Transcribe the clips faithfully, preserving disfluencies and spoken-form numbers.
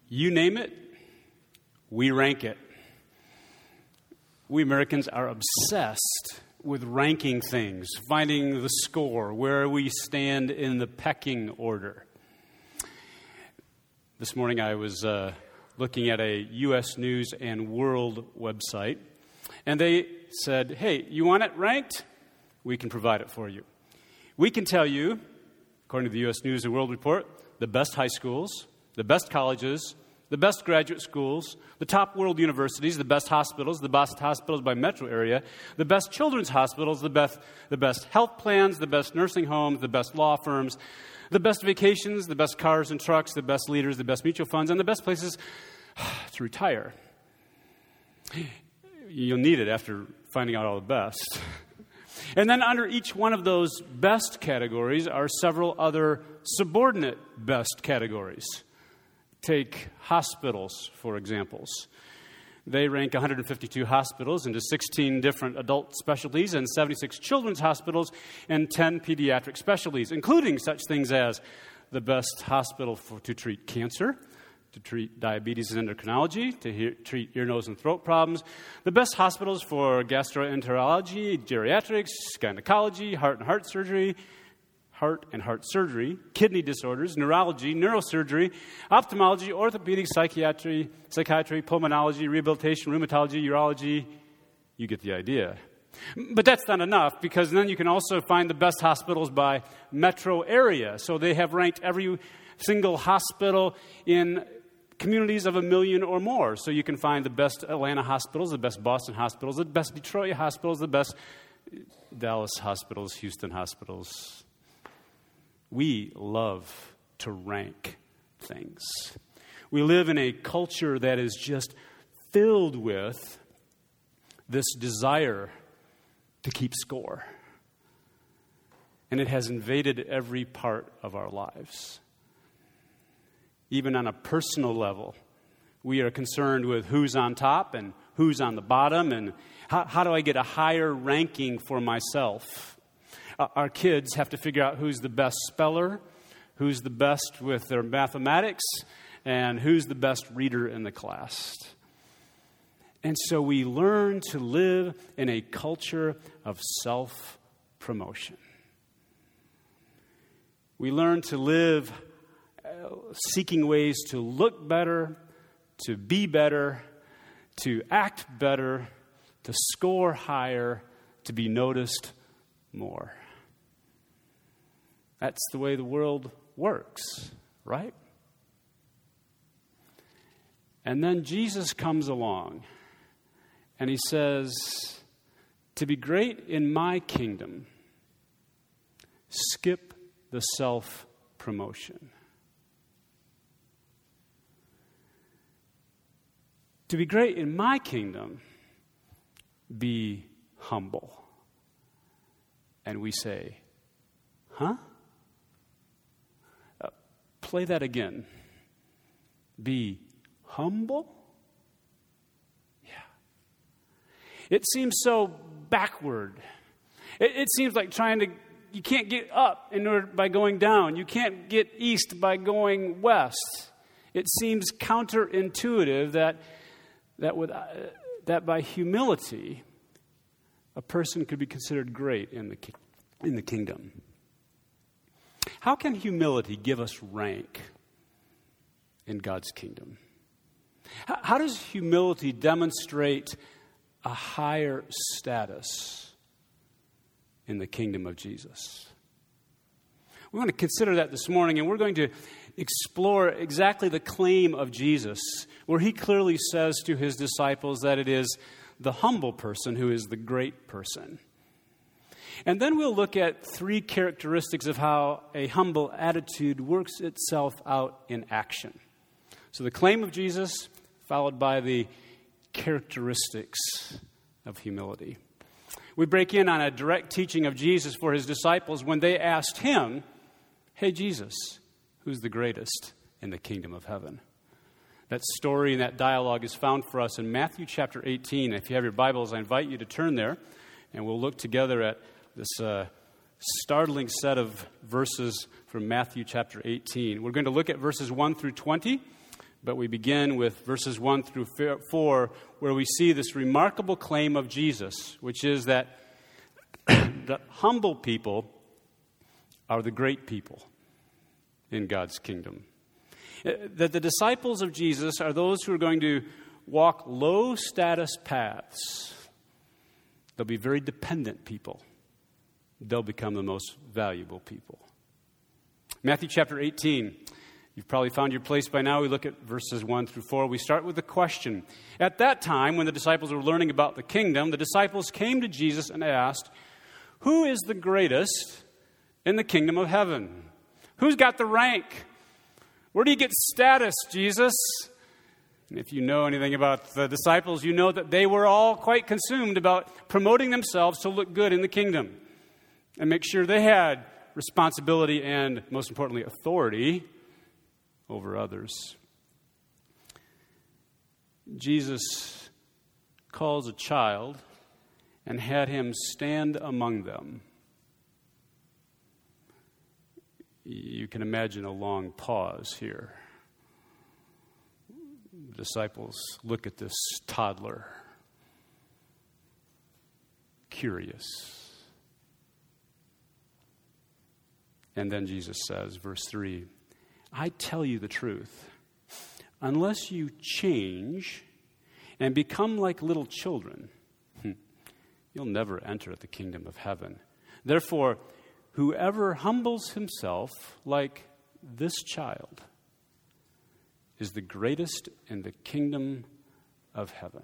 You name it, we rank it. We Americans are obsessed with ranking things, finding the score, where we stand in the pecking order. This morning I was uh, looking at a U S News and World website, and they said, hey, you want it ranked? We can provide it for you. We can tell you, according to the U S News and World Report, the best high schools, the best colleges, the best graduate schools, the top world universities, the best hospitals, the best hospitals by metro area, the best children's hospitals, the best, the best health plans, the best nursing homes, the best law firms, the best vacations, the best cars and trucks, the best leaders, the best mutual funds, and the best places to retire. You'll need it after finding out all the best. And then under each one of those best categories are several other subordinate best categories. Take hospitals, for examples. They rank one hundred fifty-two hospitals into sixteen different adult specialties and seventy-six children's hospitals and ten pediatric specialties, including such things as the best hospital for, to treat cancer, to treat diabetes and endocrinology, to hear, treat ear, nose, and throat problems, the best hospitals for gastroenterology, geriatrics, gynecology, heart and heart surgery, heart and heart surgery, kidney disorders, neurology, neurosurgery, ophthalmology, orthopedic, psychiatry, psychiatry, pulmonology, rehabilitation, rheumatology, urology. You get the idea. But that's not enough, because then you can also find the best hospitals by metro area. So they have ranked every single hospital in communities of a million or more. So you can find the best Atlanta hospitals, the best Boston hospitals, the best Detroit hospitals, the best Dallas hospitals, Houston hospitals. We love to rank things. We live in a culture that is just filled with this desire to keep score. And it has invaded every part of our lives. Even on a personal level, we are concerned with who's on top and who's on the bottom, and how, how do I get a higher ranking for myself? Uh, our kids have to figure out who's the best speller, who's the best with their mathematics, and who's the best reader in the class. And so we learn to live in a culture of self-promotion. We learn to live uh, seeking ways to look better, to be better, to act better, to score higher, to be noticed more. That's the way the world works, right? And then Jesus comes along and he says, to be great in my kingdom, skip the self-promotion. To be great in my kingdom, be humble. And we say, huh? Uh, play that again. Be humble? Yeah. It seems so backward. It, it seems like trying to, you can't get up in order by going down. You can't get east by going west. It seems counterintuitive that that with uh, that by humility, a person could be considered great in the in the kingdom. How can humility give us rank in God's kingdom? How, how does humility demonstrate a higher status in the kingdom of Jesus? We want to consider that this morning, and we're going to explore exactly the claim of Jesus, where he clearly says to his disciples that it is the humble person who is the great person. And then we'll look at three characteristics of how a humble attitude works itself out in action. So the claim of Jesus, followed by the characteristics of humility. We break in on a direct teaching of Jesus for his disciples when they asked him, hey, Jesus, who's the greatest in the kingdom of heaven? That story and that dialogue is found for us in Matthew chapter eighteen. If you have your Bibles, I invite you to turn there, and we'll look together at this uh, startling set of verses from Matthew chapter eighteen. We're going to look at verses one through twenty, But we begin with verses one through four, where we see this remarkable claim of Jesus, which is that the humble people are the great people in God's kingdom. That the disciples of Jesus are those who are going to walk low-status paths. They'll be very dependent people. They'll become the most valuable people. Matthew chapter eighteen. You've probably found your place by now. We look at verses one through four. We start with a question. At that time, when the disciples were learning about the kingdom, the disciples came to Jesus and asked, "Who is the greatest in the kingdom of heaven? Who's got the rank? Where do you get status, Jesus?" And if you know anything about the disciples, you know that they were all quite consumed about promoting themselves to look good in the kingdom and make sure they had responsibility and, most importantly, authority over others. Jesus calls a child and had him stand among them. You can imagine a long pause here. The disciples look at this toddler, curious. And then Jesus says, verse three, "I tell you the truth, unless you change and become like little children, you'll never enter the kingdom of heaven. Therefore, whoever humbles himself like this child is the greatest in the kingdom of heaven."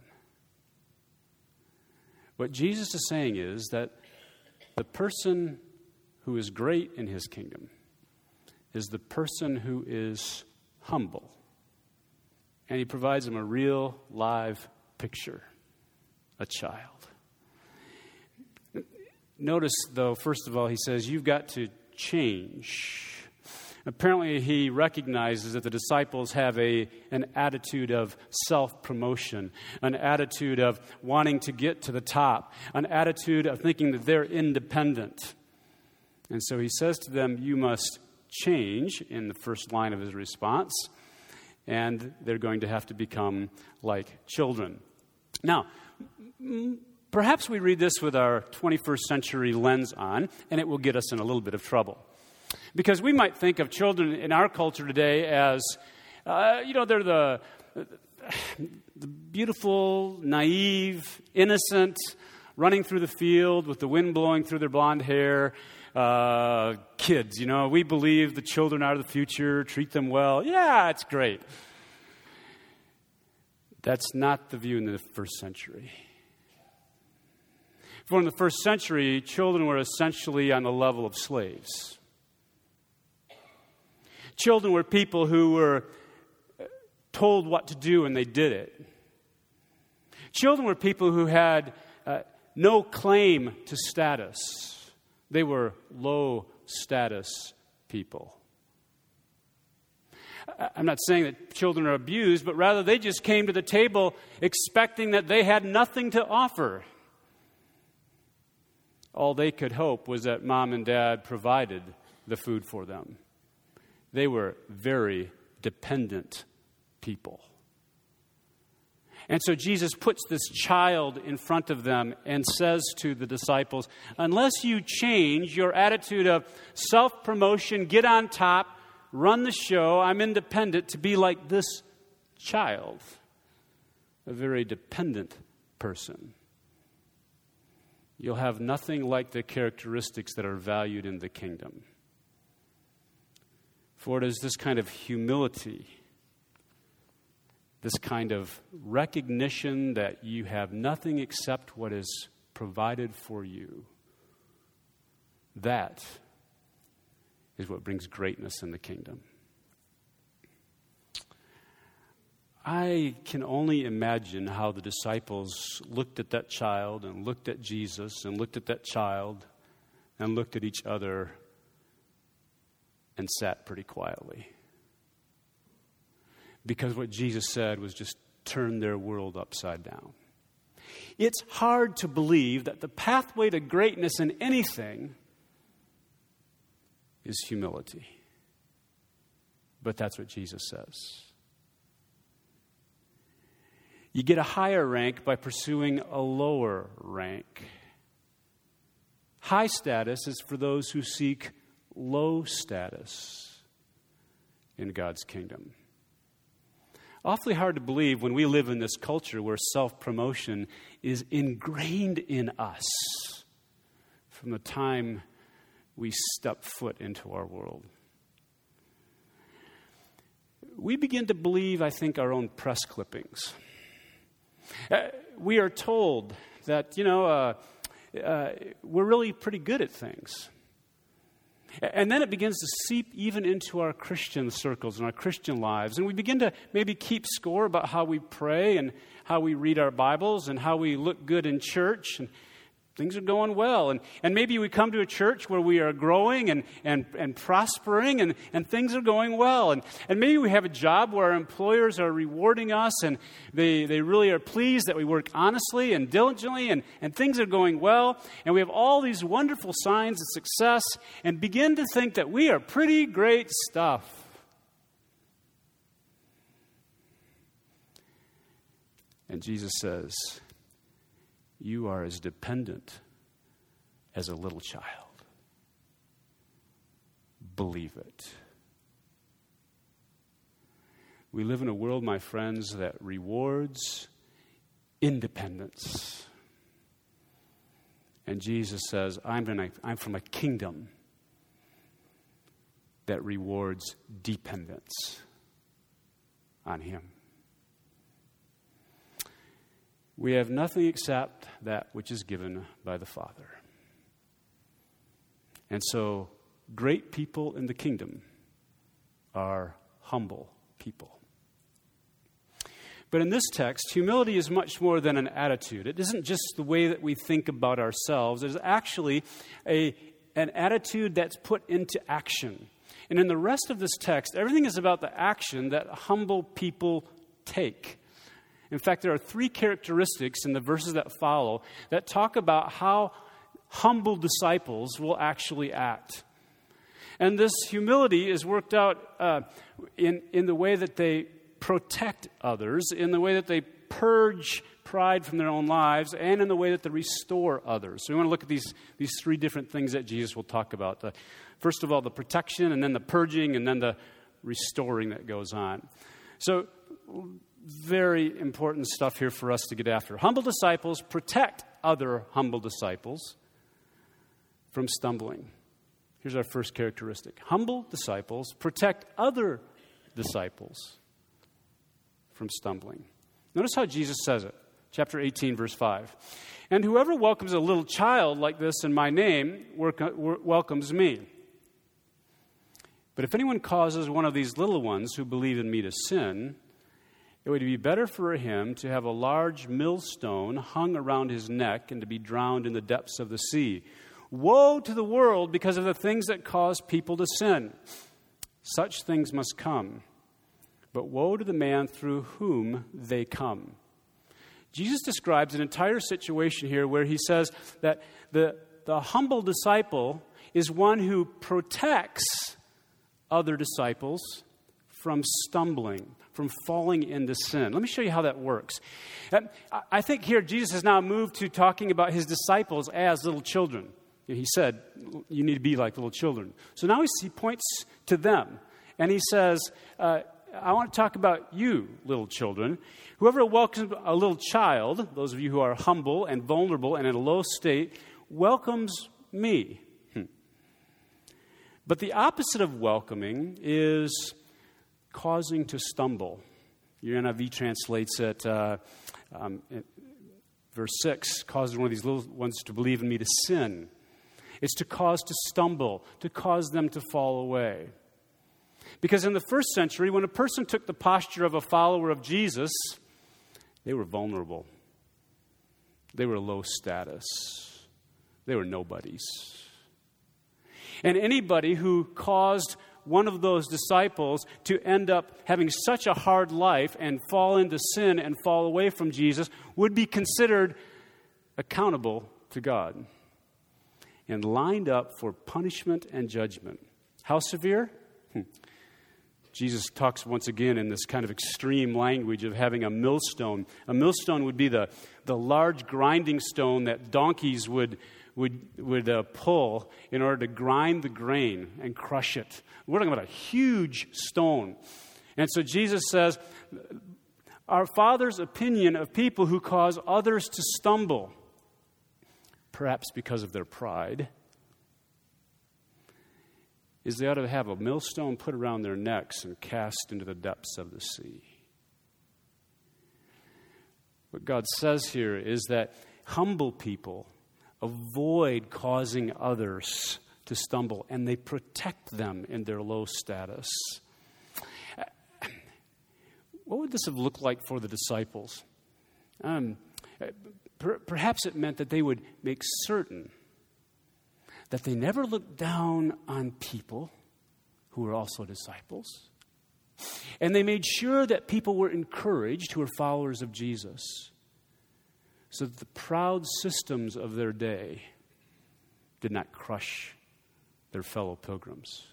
What Jesus is saying is that the person who is great in his kingdom is the person who is humble. And he provides them a real live picture, a child. Notice, though, first of all, he says, you've got to change. Apparently, he recognizes that the disciples have a, an attitude of self-promotion, an attitude of wanting to get to the top, an attitude of thinking that they're independent. And so he says to them, you must change in the first line of his response, and they're going to have to become like children. Now, perhaps we read this with our twenty-first century lens on, and it will get us in a little bit of trouble. Because we might think of children in our culture today as, uh, you know, they're the, the beautiful, naive, innocent, running through the field with the wind blowing through their blonde hair, uh, kids. You know, we believe the children are the future, treat them well. Yeah, it's great. That's not the view in the first century. For in the first century, children were essentially on the level of slaves. Children were people who were told what to do and they did it. Children were people who had uh, no claim to status. They were low status people. I'm not saying that children are abused, but rather they just came to the table expecting that they had nothing to offer. All they could hope was that mom and dad provided the food for them. They were very dependent people. And so Jesus puts this child in front of them and says to the disciples, unless you change your attitude of self-promotion, get on top, run the show, I'm independent, to be like this child, a very dependent person, you'll have nothing like the characteristics that are valued in the kingdom. For it is this kind of humility, this kind of recognition that you have nothing except what is provided for you, that is what brings greatness in the kingdom. I can only imagine how the disciples looked at that child and looked at Jesus and looked at that child and looked at each other and sat pretty quietly. Because what Jesus said was just turn their world upside down. It's hard to believe that the pathway to greatness in anything is humility. But that's what Jesus says. You get a higher rank by pursuing a lower rank. High status is for those who seek low status in God's kingdom. Awfully hard to believe when we live in this culture where self-promotion is ingrained in us from the time we step foot into our world. We begin to believe, I think, our own press clippings. Uh, we are told that, you know, uh, uh, we're really pretty good at things. And then it begins to seep even into our Christian circles and our Christian lives. And we begin to maybe keep score about how we pray and how we read our Bibles and how we look good in church. And things are going well. And, and maybe we come to a church where we are growing and, and, and prospering and, and things are going well. And, and maybe we have a job where our employers are rewarding us and they, they really are pleased that we work honestly and diligently and, and things are going well. And we have all these wonderful signs of success and begin to think that we are pretty great stuff. And Jesus says, you are as dependent as a little child. Believe it. We live in a world, my friends, that rewards independence. And Jesus says, I'm, in a, I'm from a kingdom that rewards dependence on Him. We have nothing except that which is given by the Father. And so, great people in the kingdom are humble people. But in this text, humility is much more than an attitude. It isn't just the way that we think about ourselves. It is actually a, an attitude that's put into action. And in the rest of this text, everything is about the action that humble people take. In fact, there are three characteristics in the verses that follow that talk about how humble disciples will actually act. And this humility is worked out uh, in, in the way that they protect others, in the way that they purge pride from their own lives, and in the way that they restore others. So we want to look at these, these three different things that Jesus will talk about. The, first of all, the protection, and then the purging, and then the restoring that goes on. So, very important stuff here for us to get after. Humble disciples protect other humble disciples from stumbling. Here's our first characteristic. Humble disciples protect other disciples from stumbling. Notice how Jesus says it. Chapter eighteen, verse five. And whoever welcomes a little child like this in my name welcomes me. But if anyone causes one of these little ones who believe in me to sin, it would be better for him to have a large millstone hung around his neck and to be drowned in the depths of the sea. Woe to the world because of the things that cause people to sin. Such things must come. But woe to the man through whom they come. Jesus describes an entire situation here where he says that the, the humble disciple is one who protects other disciples from stumbling, from falling into sin. Let me show you how that works. I think here Jesus has now moved to talking about his disciples as little children. He said, you need to be like little children. So now he points to them, and he says, uh, I want to talk about you, little children. Whoever welcomes a little child, those of you who are humble and vulnerable and in a low state, welcomes me. Hmm. But the opposite of welcoming is causing to stumble. Your N I V translates it, uh, um, it, verse six, causes one of these little ones to believe in me to sin. It's to cause to stumble, to cause them to fall away. Because in the first century, when a person took the posture of a follower of Jesus, they were vulnerable. They were low status. They were nobodies. And anybody who caused one of those disciples to end up having such a hard life and fall into sin and fall away from Jesus would be considered accountable to God and lined up for punishment and judgment. How severe? Hmm. Jesus talks once again in this kind of extreme language of having a millstone. A millstone would be the, the large grinding stone that donkeys would, would, would uh, pull in order to grind the grain and crush it. We're talking about a huge stone. And so Jesus says, our Father's opinion of people who cause others to stumble, perhaps because of their pride, is they ought to have a millstone put around their necks and cast into the depths of the sea. What God says here is that humble people avoid causing others to stumble, and they protect them in their low status. What would this have looked like for the disciples? Um, per- perhaps it meant that they would make certain that they never looked down on people who were also disciples. And they made sure that people were encouraged who were followers of Jesus, so that the proud systems of their day did not crush their fellow pilgrims.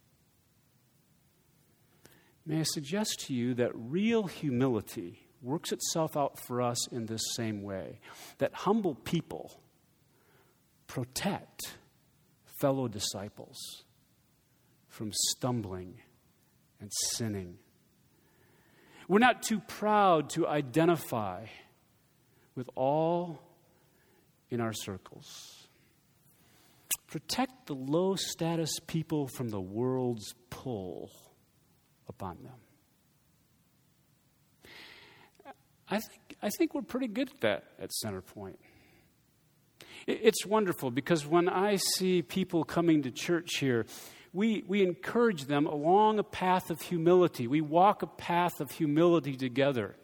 May I suggest to you that real humility works itself out for us in this same way, that humble people protect fellow disciples from stumbling and sinning. We're not too proud to identify with all in our circles. Protect the low status people from the world's pull upon them. I think I think we're pretty good at that at Centerpoint. It's wonderful because when I see people coming to church here, we, we encourage them along a path of humility. We walk a path of humility together.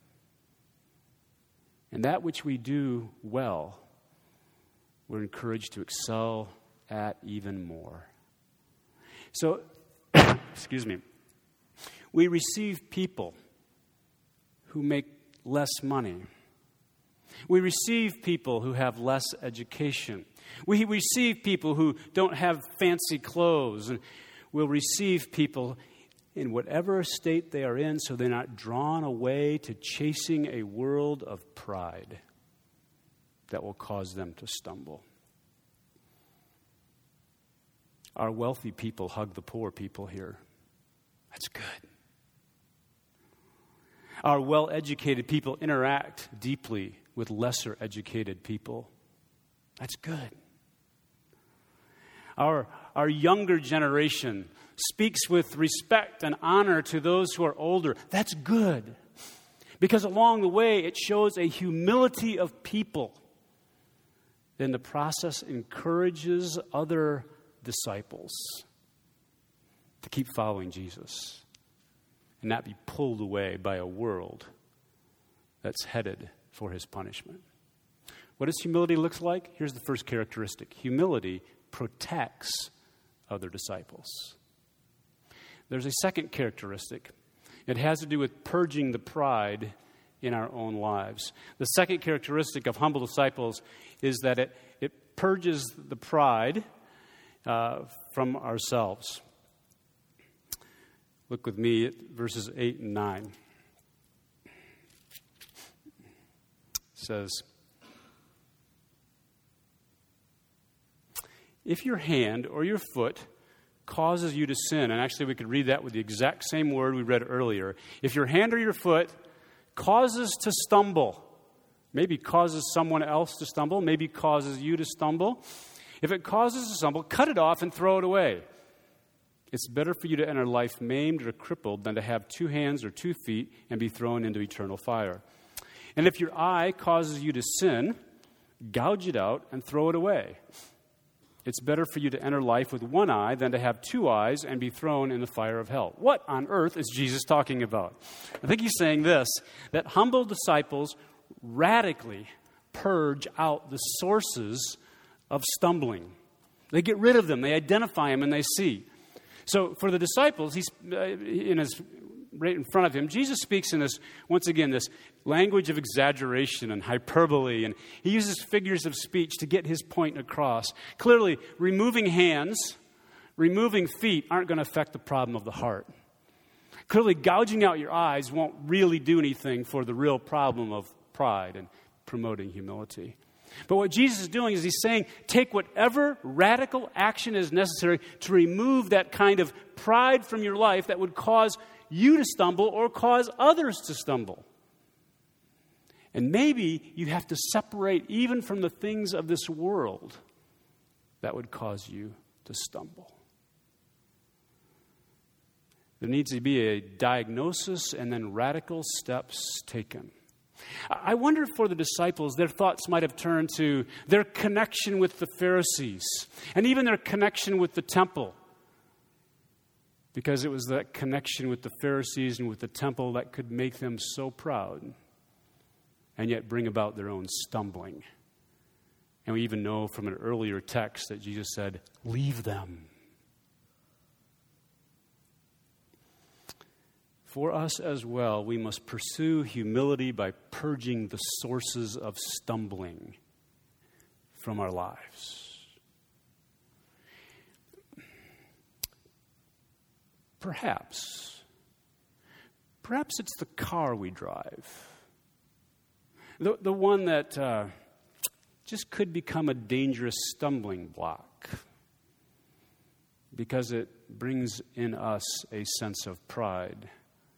And that which we do well, we're encouraged to excel at even more. So, excuse me, we receive people who make less money. We receive people who have less education. We receive people who don't have fancy clothes. And we'll receive people in whatever state they are in so they're not drawn away to chasing a world of pride that will cause them to stumble. Our wealthy people hug the poor people here. That's good. Our well-educated people interact deeply with lesser educated people. That's good. Our, our younger generation speaks with respect and honor to those who are older. That's good. Because along the way, it shows a humility of people. Then the process encourages other disciples to keep following Jesus and not be pulled away by a world that's headed for his punishment. What does humility look like? Here's the first characteristic. Humility protects other disciples. There's a second characteristic. It has to do with purging the pride in our own lives. The second characteristic of humble disciples is that it, it purges the pride uh, from ourselves. Look with me at verses eight and nine. It says, if your hand or your foot causes you to sin, and actually we could read that with the exact same word we read earlier. If your hand or your foot causes to stumble, maybe causes someone else to stumble, maybe causes you to stumble. If it causes to stumble, cut it off and throw it away. It's better for you to enter life maimed or crippled than to have two hands or two feet and be thrown into eternal fire. And if your eye causes you to sin, gouge it out and throw it away. It's better for you to enter life with one eye than to have two eyes and be thrown in the fire of hell. What on earth is Jesus talking about? I think he's saying this, that humble disciples radically purge out the sources of stumbling. They get rid of them. They identify them and they see. So for the disciples, he's uh, in his right in front of him, Jesus speaks in this, once again, this language of exaggeration and hyperbole, and he uses figures of speech to get his point across. Clearly, removing hands, removing feet aren't going to affect the problem of the heart. Clearly, gouging out your eyes won't really do anything for the real problem of pride and promoting humility. But what Jesus is doing is he's saying, take whatever radical action is necessary to remove that kind of pride from your life that would cause you to stumble or cause others to stumble. And maybe you have to separate even from the things of this world that would cause you to stumble. There needs to be a diagnosis and then radical steps taken. I wonder if for the disciples, their thoughts might have turned to their connection with the Pharisees and even their connection with the temple. Because it was that connection with the Pharisees and with the temple that could make them so proud and yet bring about their own stumbling. And we even know from an earlier text that Jesus said, leave them. For us as well, we must pursue humility by purging the sources of stumbling from our lives. Perhaps, perhaps it's the car we drive, the, the one that uh, just could become a dangerous stumbling block because it brings in us a sense of pride.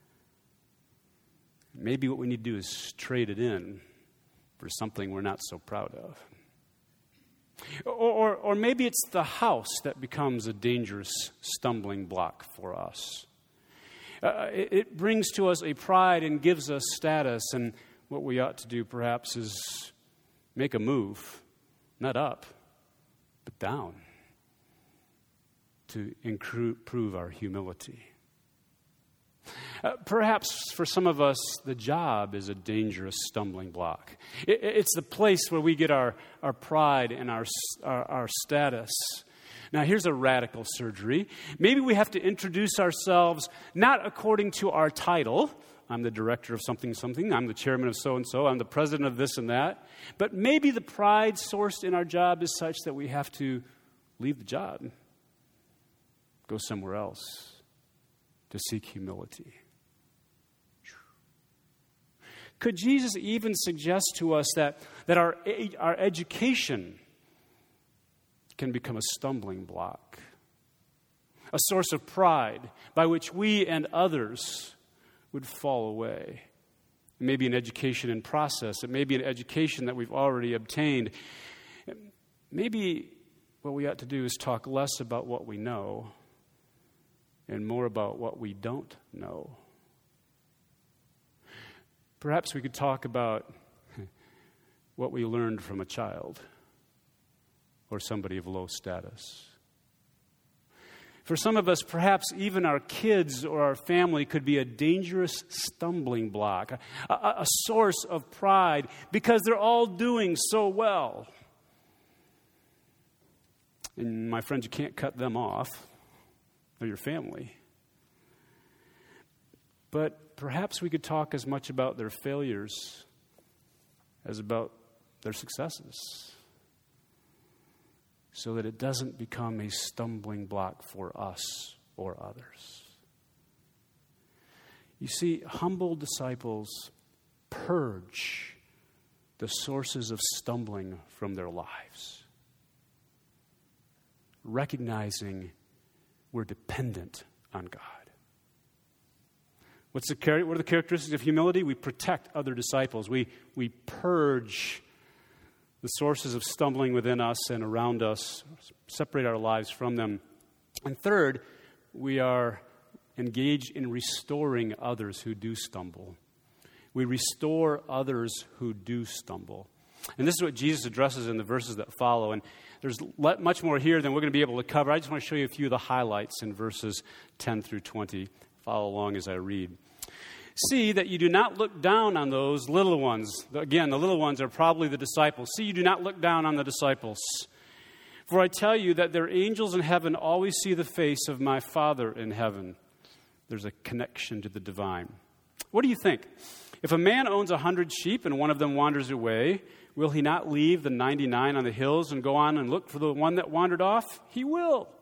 Maybe what we need to do is trade it in for something we're not so proud of. Or, or, or maybe it's the house that becomes a dangerous stumbling block for us. Uh, it, it brings to us a pride and gives us status, and what we ought to do perhaps is make a move, not up, but down, to improve our humility. Uh, perhaps for some of us, the job is a dangerous stumbling block. It, it's the place where we get our, our pride and our, our, our status. Now, here's a radical surgery. Maybe we have to introduce ourselves not according to our title. I'm the director of something, something. I'm the chairman of so-and-so. I'm the president of this and that. But maybe the pride sourced in our job is such that we have to leave the job, go somewhere else to seek humility. Could Jesus even suggest to us that, that our, our education can become a stumbling block, a source of pride by which we and others would fall away? It may be an education in process. It may be an education that we've already obtained. Maybe what we ought to do is talk less about what we know and more about what we don't know. Perhaps we could talk about what we learned from a child or somebody of low status. For some of us, perhaps even our kids or our family could be a dangerous stumbling block, a, a, a source of pride because they're all doing so well. And my friends, you can't cut them off. Or your family. But perhaps we could talk as much about their failures as about their successes, so that it doesn't become a stumbling block for us or others. You see, humble disciples purge the sources of stumbling from their lives, recognizing we're dependent on God. What's the, what are the characteristics of humility? We protect other disciples. We, we purge the sources of stumbling within us and around us, separate our lives from them. And third, we are engaged in restoring others who do stumble. We restore others who do stumble. And this is what Jesus addresses in the verses that follow. And there's much more here than we're going to be able to cover. I just want to show you a few of the highlights in verses ten through twenty. Follow along as I read. See that you do not look down on those little ones. Again, the little ones are probably the disciples. See, you do not look down on the disciples. For I tell you that their angels in heaven always see the face of my Father in heaven. There's a connection to the divine. What do you think? If a man owns a hundred sheep and one of them wanders away, will he not leave the ninety-nine on the hills and go on and look for the one that wandered off? He will.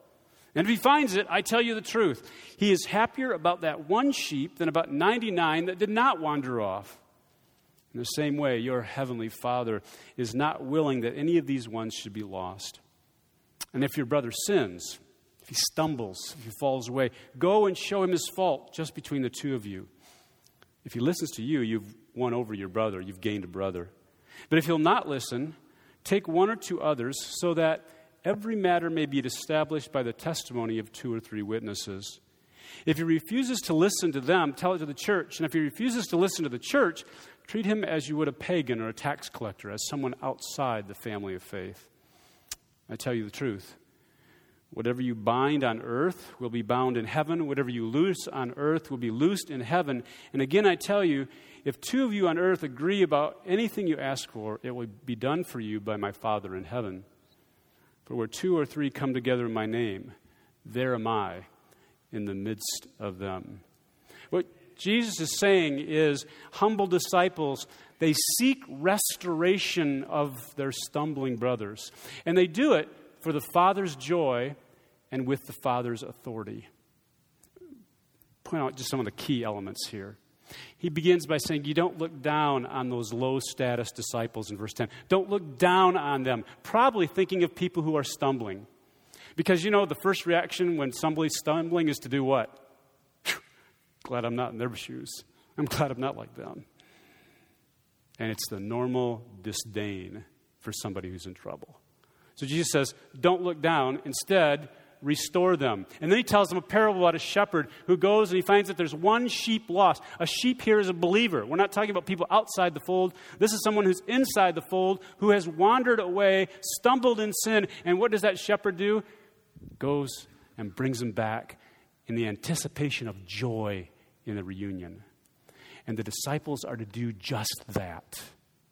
And if he finds it, I tell you the truth, he is happier about that one sheep than about ninety-nine that did not wander off. In the same way, your heavenly Father is not willing that any of these ones should be lost. And if your brother sins, if he stumbles, if he falls away, go and show him his fault just between the two of you. If he listens to you, you've won over your brother, you've gained a brother. But if he'll not listen, take one or two others so that every matter may be established by the testimony of two or three witnesses. If he refuses to listen to them, tell it to the church. And if he refuses to listen to the church, treat him as you would a pagan or a tax collector, as someone outside the family of faith. I tell you the truth. Whatever you bind on earth will be bound in heaven. Whatever you loose on earth will be loosed in heaven. And again, I tell you, if two of you on earth agree about anything you ask for, it will be done for you by my Father in heaven. For where two or three come together in my name, there am I in the midst of them. What Jesus is saying is, humble disciples, they seek restoration of their stumbling brothers. And they do it for the Father's joy and with the Father's authority. Point out just some of the key elements here. He begins by saying, you don't look down on those low-status disciples in verse ten. Don't look down on them, probably thinking of people who are stumbling. Because, you know, the first reaction when somebody's stumbling is to do what? Glad I'm not in their shoes. I'm glad I'm not like them. And it's the normal disdain for somebody who's in trouble. So Jesus says, don't look down. Instead, restore them. And then he tells them a parable about a shepherd who goes and he finds that there's one sheep lost. A sheep here is a believer. We're not talking about people outside the fold. This is someone who's inside the fold, who has wandered away, stumbled in sin. And what does that shepherd do? Goes and brings him back in the anticipation of joy in the reunion. And the disciples are to do just that,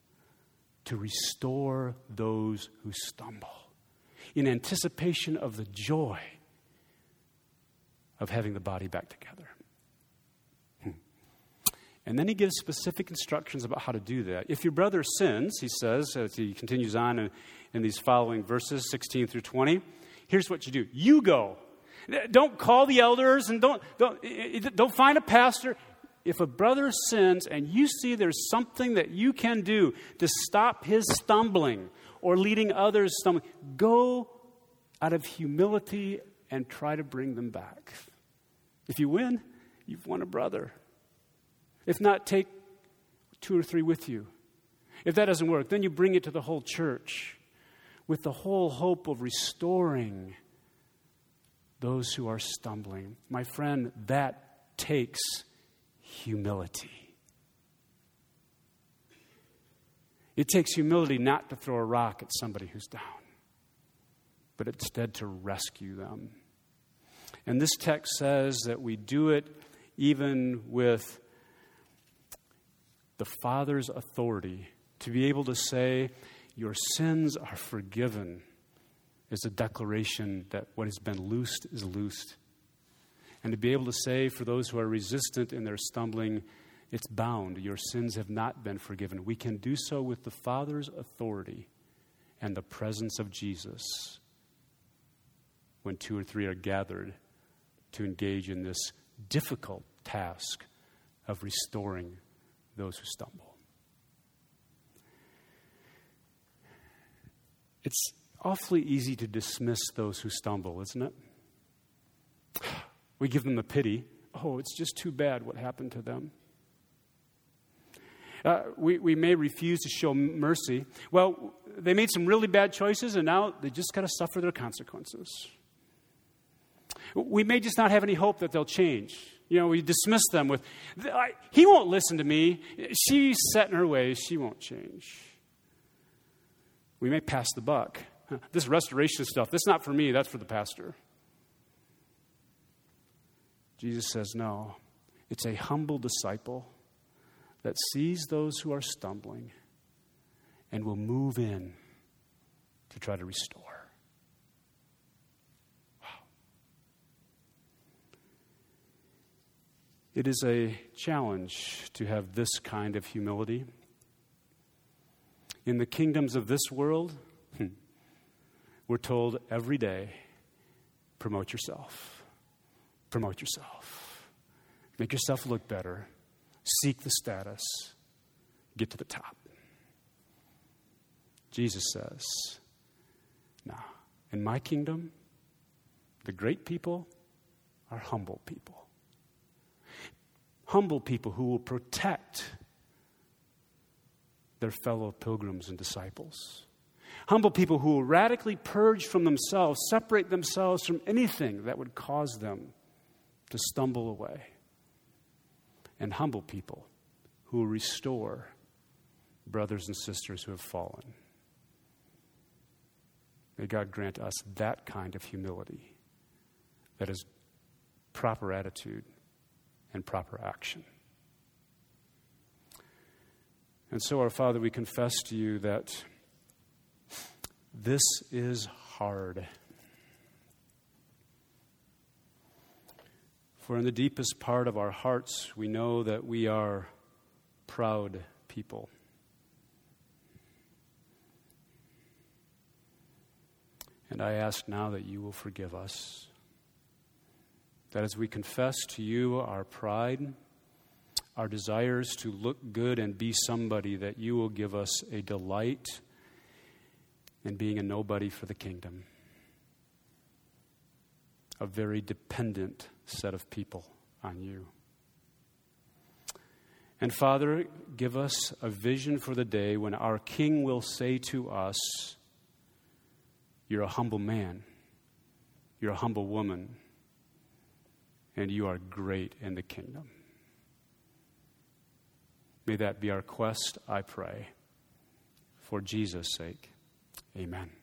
to restore those who stumble, in anticipation of the joy of having the body back together. Hmm. And then he gives specific instructions about how to do that. If your brother sins, he says, as he continues on in, in these following verses, sixteen through twenty, here's what you do. You go. Don't call the elders and don't, don't, don't find a pastor. If a brother sins and you see there's something that you can do to stop his stumbling or leading others stumbling, go out of humility and try to bring them back. If you win, you've won a brother. If not, take two or three with you. If that doesn't work, then you bring it to the whole church with the whole hope of restoring those who are stumbling. My friend, that takes humility. It takes humility not to throw a rock at somebody who's down, but instead to rescue them. And this text says that we do it even with the Father's authority, to be able to say, your sins are forgiven, is a declaration that what has been loosed is loosed. And to be able to say for those who are resistant in their stumbling, it's bound. Your sins have not been forgiven. We can do so with the Father's authority and the presence of Jesus when two or three are gathered to engage in this difficult task of restoring those who stumble. It's awfully easy to dismiss those who stumble, isn't it? We give them the pity. Oh, it's just too bad what happened to them. Uh, we, we may refuse to show mercy. Well, they made some really bad choices, and now they just got to suffer their consequences. We may just not have any hope that they'll change. You know, we dismiss them with, I, he won't listen to me. She's set in her ways. She won't change. We may pass the buck. This restoration stuff, that's not for me. That's for the pastor. Jesus says, no, it's a humble disciple that sees those who are stumbling and will move in to try to restore. Wow. It is a challenge to have this kind of humility. In the kingdoms of this world, we're told every day, promote yourself. Promote yourself. Make yourself look better. Seek the status. Get to the top. Jesus says, now, in my kingdom, the great people are humble people. Humble people who will protect their fellow pilgrims and disciples. Humble people who will radically purge from themselves, separate themselves from anything that would cause them to stumble away. And humble people who will restore brothers and sisters who have fallen. May God grant us that kind of humility that is proper attitude and proper action. And so, our Father, we confess to you that this is hard. For in the deepest part of our hearts, we know that we are proud people. And I ask now that you will forgive us. That as we confess to you our pride, our desires to look good and be somebody, that you will give us a delight in being a nobody for the kingdom. A very dependent set of people on you. And Father, give us a vision for the day when our King will say to us, you're a humble man, you're a humble woman, and you are great in the kingdom. May that be our quest, I pray. For Jesus' sake, amen.